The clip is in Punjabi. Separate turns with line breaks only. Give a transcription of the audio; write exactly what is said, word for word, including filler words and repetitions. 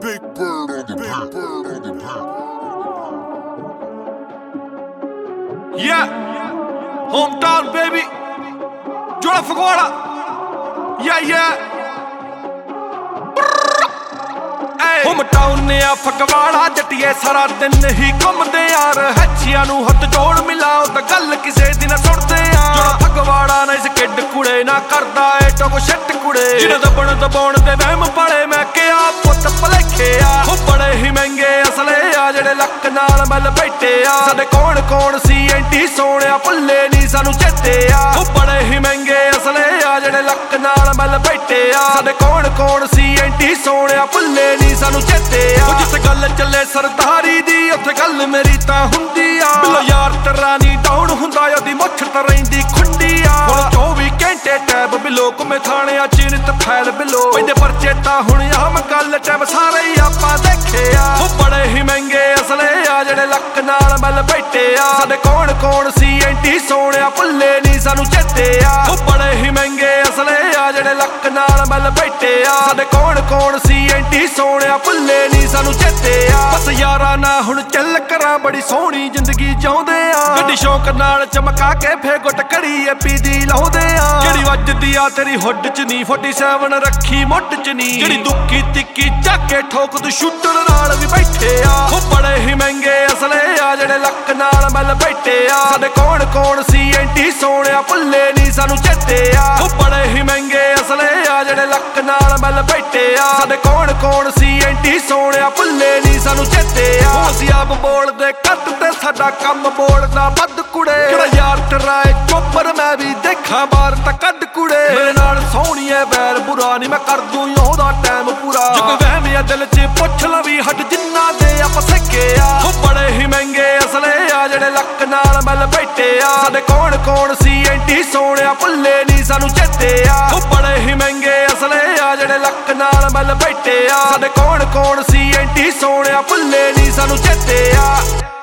Big bird on the big bird on the bird.
Yeah, hometown baby, Jola Fagwada. Yeah, yeah. hometown ਨੇ ਆ ਫਗਵਾੜਾ ਜੱਟੀਏ ਸਾਰਾ ਦਿਨ ਹੀ ਘੁੰਮਦੇ ਯਾਰ ਹੈਚੀਆਂ ਨੂੰ ਹੱਥ ਜੋੜ ਮਿਲਾਓ ਤਾਂ ਗੱਲ ਕਿਸੇ ਦੀ ਨਾ ਸੁਣਦੇ ਆ ਜਿਹੜਾ ਫਗਵਾੜਾ ਨਾ ਇਸ ਕਿੱਡ ਕੁੜੇ ਨਾ ਕਰਦਾ ਏ ਟੋਕ ਛੱਟ ਕੁੜੇ ਜਿਹਨੇ ਦਬਣ ਦਬਾਉਣ ਦੇ ਵਹਿਮ ਪਾਲੇ ਮੈਂ ਕਿਹਾ ਪੁੱਤ ਭਲੇਖੇ ਆ ਉਹ ਬੜੇ ਹੀ ਮਹਿੰਗੇ ਅਸਲੇ ਆ ਜਿਹੜੇ ਲੱਕ ਨਾਲ ਮੱਲ ਬੈਠੇ ਆ ਸਾਡੇ ਕੌਣ ਕੌਣ ਸੀ ਐਂਟੀ ਸੋਹਣਿਆ ਭੁੱਲੇ ਨਹੀਂ ਸਾਨੂੰ ਚੇਤੇ ਆ ਉਹ ਬੜੇ ਹੀ ਮਹਿੰਗੇ ਅਸਲੇ ਆ ਜਿਹੜੇ ਲੱਕ ਨਾਲ ਮੱਲ ਬੈਠੇ ਆ ਸਾਡੇ ਕੌਣ ਕੌਣ ਸੀ ਐਂਟੀ ਸੋਹਣਿਆ ਭੁੱਲੇ ਨਹੀਂ ਸਾਨੂੰ ਚੇਤੇ ਆ ਜਿਸ ਗੱਲ ਚੱਲੇ ਸਰਦਾਰੀ ਦੀ ਉੱਥੇ ਗੱਲ ਮੇਰੀ ਤਾਂ ਹੁੰਦੀ ਆ ਬਿੱਲੋ ਯਾਰ ਤੇਰਾ ਨੀ ਡਾਊਨ ਹੁੰਦਾ ਉਹਦੀ ਮੁੱਛ ਤਾਂ ਰਹਿੰਦੀ ਖੁੰਡੀ ਆ ਹੁਣ ਚੌਵੀ ਘੰਟੇ ਟੈਬ ਬਿੱਲੋ ਘੁੰਮੇ ਥਾਣਿਆਂ ਚ ਨਿਤ ਫੈਲ ਬਿੱਲੋ ਪੈਂਦੇ ਪਰਚੇ ਤਾਂ ਹੁਣ ਆਮ ਗੱਲ ਟੈਬ ਸਾਰੇ ਹੀ ਆਪਾਂ ਦੇਖੇ ਆ ਉਹ ਬੜੇ ਹੀ ਮਹਿੰਗੇ ਅਸਲੇ ਆ ਜਿਹੜੇ ਲੱਕ ਨਾਲ ਮੱਲ ਬੈਠੇ ਆ ਸਾਡੇ ਕੌਣ ਕੌਣ ਸੀ ਐਂਟੀ ਸੋਹਣਿਆ ਭੁੱਲੇ ਨੀ ਸਾਨੂੰ ਚੇਤੇ ਆ ਉਹ ਬੜੇ ਹੀ ਮਹਿੰਗੇ ਅਸਲੇ ਆ ਜਿਹੜੇ ਲੱਕ ਨਾਲ ਮੱਲ ਬੈਠੇ ਆ ਸਾਡੇ ਕੌਣ ਕੌਣ ਸੀ ਐਂਟੀ ਸੋਹਣਿਆ ਭੁੱਲੇ ਨੀ ਸਾਨੂੰ ਚੇਤੇ ਆ ਬਸ ਯਾਰਾਂ ਨਾ ਹੁਣ ਚੱਲ ਕਰਾਂ ਬੜੀ ਸੋਹਣੀ ਜ਼ਿੰਦਗੀ ਜਿਉਂਦੇ ਆ ਗੱਡੀ ਸ਼ੌਕ ਨਾਲ ਚਮਕਾ ਕੇ ਫੇ ਗੁੱਟ ਕੜੀ ਐਪੀ ਦੀ ਲਾਉਂਦੇ ਆ ਜਿਹੜੀ ਵੱਜਦੀ ਆ ਤੇਰੀ ਹੁੱਡ ਚ ਨੀ ਸੈਂਤਾਲੀ ਰੱਖੀ ਮੁੱਢ ਚ ਨੀ ਜਿਹੜੀ ਦੁੱਕੀ ਤਿੱਕੀ ਚੱਕ ਕੇ ਠੋਕ ਤੂੰ ਸ਼ੂਟਰ ਨਾਲ ਵੀ ਬੈਠੇ ਆ ਉਹ ਬੜੇ ਹੀ ਮਹਿੰਗੇ ਅਸਲੇ ਆ ਜਿਹੜੇ ਲੱਕ ਨਾਲ ਮੱਲ ਬੈਠੇ ਆ ਸਾਡੇ ਕੌਣ ਕੌਣ ਸੀ ਐਂਟੀ ਸੋਹਣਿਆ ਭੁੱਲੇ ਨੀ ਸਾਨੂੰ ਚੇਤੇ ਆ ਉਹ ਬੜੇ ਹੀ ਮਹਿੰਗੇ ਅਸਲੇ ਆ ਜਿਹੜੇ ਲੱਕ ਨਾਲ ਮੱਲ ਬੈਠੇ ਆ ਸਾਡੇ ਕੌਣ ਕੌਣ ਸੀ ਐਂਟੀ ਸੋਹਣਿਆ ਭੁੱਲੇ ਨੀ ਸਾਨੂੰ ਚੇਤੇ ਆ ਉਹ ਅਸੀਂ ਆਪ ਬੋਲਦੇ ਕੱਟ ਤੇ ਸਾਡਾ ਕੰਮ ਬੋਲਦਾ ਵੱਧ ਕੁੜੇ ਜਿਹੜਾ ਯਾਰ ਤੇਰਾ ਏ ਚੋਪਰ ਮੈਂ ਵੀ ਦੇਖਾਂ ਬਾਹਰ ਤਾਂ ਕੱਢ ਕੁੜੇ ਮੇਰੇ ਨਾਲ ਸੋਹਣੀਏ ਵੈਰ ਬੁਰਾ ਨੀ ਮੈਂ ਕਰ ਦੂੰ ਉਹਦਾ ਟਾਈਮ ਪੂਰਾ ਜੋ ਕੋਈ ਵਹਿਮ ਆ ਦਿਲ ਚ ਪੁੱਛ ਲਵੀ ਹੱਡ ਜਿੰਨਾ ਦੇ ਆਪਾਂ ਸਿੱਕੇ ਆ ਉਹ ਬੜੇ ਹੀ ਮਹਿੰਗੇ ਅਸਲੇ ਆ ਜਿਹੜੇ ਲੱਕ ਨਾਲ ਮੱਲ ਬੈਠੇ ਆ ਸਾਡੇ ਕੌਣ ਕੌਣ ਸੀ ਐਂਟੀ ਸੋਹਣਿਆ ਭੁੱਲੇ ਨੀ ਸਾਨੂੰ ਚੇਤੇ ਆ ਉਹ ਬੜੇ ਹੀ ਮਹਿੰਗੇ ਅਸਲੇ ਆ ਜਿਹੜੇ ਲੱਕ ਨਾਲ ਮੱਲ ਬੈਠੇ ਆ ਸਾਡੇ ਕੌਣ ਕੌਣ ਸੀ ਐਂਟੀ ਸੋਹਣਿਆ ਭੁੱਲੇ ਨੀ ਸਾਨੂੰ ਚੇਤੇ ਆ